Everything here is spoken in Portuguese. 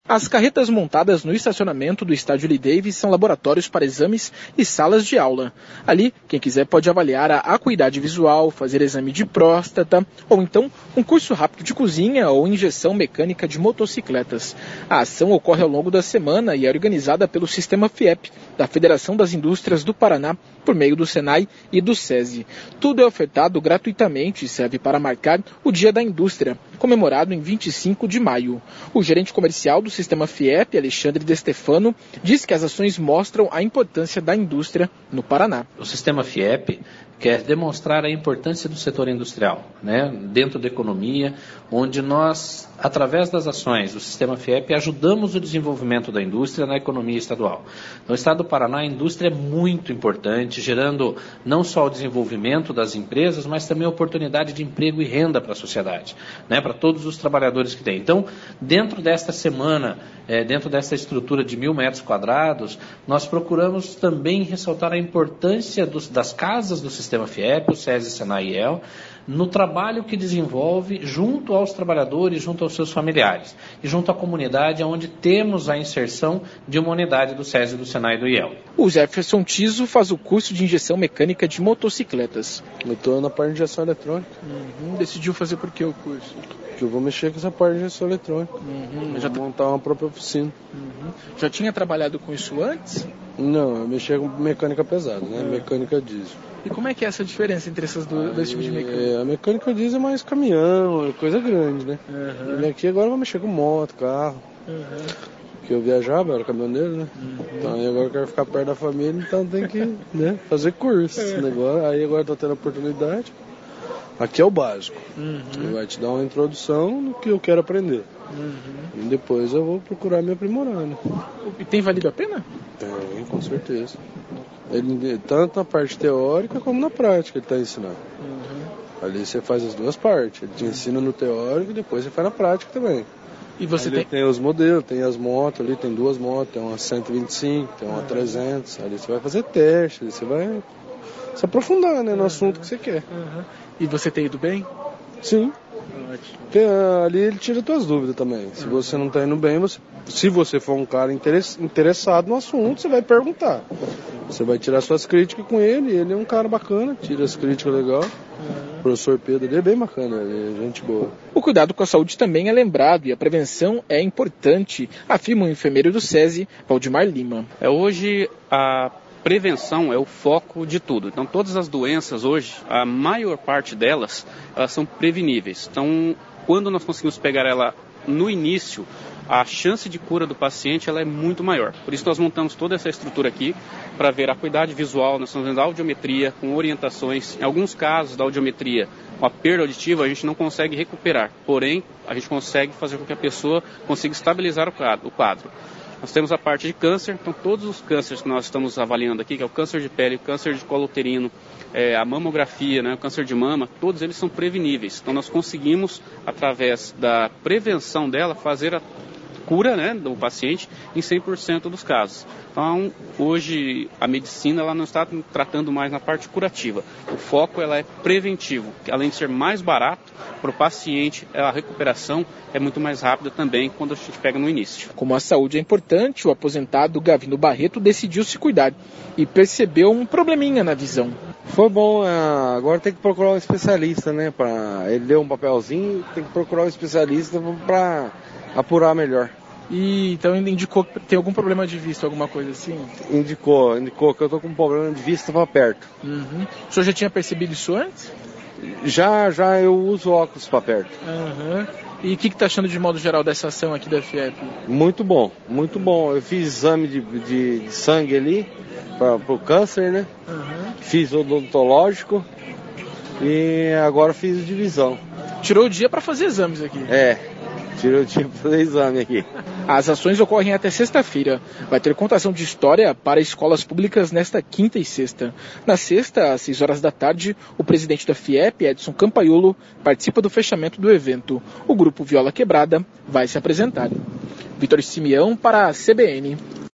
As carretas montadas no estacionamento do estádio Lee Davis são laboratórios para exames e salas de aula. Ali, quem quiser pode avaliar a acuidade visual, fazer exame de próstata ou então um curso rápido de cozinha ou injeção mecânica de motocicletas. A ação ocorre ao longo da semana e é organizada pelo Sistema FIEP, da Federação das Indústrias do Paraná, por meio do Senai e do SESI. Tudo é ofertado gratuitamente e serve para marcar o Dia da Indústria, comemorado em 25 de maio. O gerente comercial do Sistema FIEP, Alexandre De Stefano, diz que as ações mostram a importância da indústria no Paraná. O Sistema FIEP quer demonstrar a importância do setor industrial, dentro da economia, onde nós, através das ações do Sistema FIEP, ajudamos o desenvolvimento da indústria na economia estadual. No estado do Paraná, a indústria é muito importante, gerando não só o desenvolvimento das empresas, mas também a oportunidade de emprego e renda para a sociedade, para todos os trabalhadores que tem. Então, dentro desta semana, dentro dessa estrutura de 1.000 metros quadrados, nós procuramos também ressaltar a importância das casas do Sistema FIEP, o SESI, Senai e EL, no trabalho que desenvolve junto aos trabalhadores, junto aos seus familiares e junto à comunidade, onde temos a inserção de uma unidade do SESI, do Senai e do IEL. O Jefferson Tiso faz o curso de injeção mecânica de motocicletas. Eu estou na parte de injeção eletrônica. Decidiu fazer por que o curso? Porque eu vou mexer com essa parte de injeção eletrônica. Já montar uma própria oficina. Já tinha trabalhado com isso antes? Não, eu mexia com mecânica pesada, mecânica diesel. E como é que é essa diferença entre esses dois tipos de mecânica? A mecânica diesel é mais caminhão, é coisa grande, E aqui agora eu vou mexer com moto, carro. Porque eu viajava, eu era caminhoneiro, Então aí agora eu quero ficar perto da família, então tem que fazer curso. Aí agora estou tendo a oportunidade. Aqui é o básico. Ele vai te dar uma introdução no que eu quero aprender. E depois eu vou procurar me aprimorar, E tem valido a pena? Tem, com certeza. Ele, tanto na parte teórica como na prática ele está ensinando. Ali você faz as duas partes. Ele te ensina no teórico e depois você faz na prática também. E você tem os modelos, tem as motos ali, tem duas motos, tem uma 125, tem uma 300. Ali você vai fazer teste, ali você vai se aprofundar no assunto que você quer. E você tem ido bem? Sim. Ali ele tira suas dúvidas também. Se você não está indo bem, se você for um cara interessado no assunto, você vai perguntar. Você vai tirar suas críticas com ele. Ele é um cara bacana, tira as críticas legal. O professor Pedro ele é bem bacana, ele é gente boa. O cuidado com a saúde também é lembrado e a prevenção é importante, afirma o enfermeiro do SESI, Valdemar Lima. Hoje a prevenção é o foco de tudo. Então, todas as doenças hoje, a maior parte delas, elas são preveníveis. Então, quando nós conseguimos pegar ela no início, a chance de cura do paciente ela é muito maior. Por isso, nós montamos toda essa estrutura aqui para ver a acuidade visual, nós estamos vendo a audiometria com orientações. Em alguns casos da audiometria, com a perda auditiva, a gente não consegue recuperar. Porém, a gente consegue fazer com que a pessoa consiga estabilizar o quadro. Nós temos a parte de câncer, então todos os cânceres que nós estamos avaliando aqui, que é o câncer de pele, o câncer de colo uterino, a mamografia, o câncer de mama, todos eles são preveníveis. Então nós conseguimos, através da prevenção dela, fazer a cura do paciente em 100% dos casos. Então, hoje, a medicina ela não está tratando mais na parte curativa. O foco ela é preventivo, que além de ser mais barato para o paciente, a recuperação é muito mais rápida também quando a gente pega no início. Como a saúde é importante, o aposentado Gavino Barreto decidiu se cuidar e percebeu um probleminha na visão. Foi bom, agora tem que procurar um especialista, para ele ler um papelzinho, tem que procurar um especialista para apurar melhor. E então ele indicou que tem algum problema de vista, alguma coisa assim? Indicou que eu estou com um problema de vista para perto. O senhor já tinha percebido isso antes? Já eu uso óculos para perto. E o que está achando de modo geral dessa ação aqui da FIEP? Muito bom, muito bom. Eu fiz exame de sangue ali para o câncer, Fiz odontológico e agora fiz de visão. Tirou o dia para fazer exames aqui? Tirou o dia para fazer exame aqui. As ações ocorrem até sexta-feira. Vai ter contação de história para escolas públicas nesta quinta e sexta. Na sexta, às 6 horas da tarde, o presidente da FIEP, Edson Campaiolo, participa do fechamento do evento. O grupo Viola Quebrada vai se apresentar. Vitor Simeão para a CBN.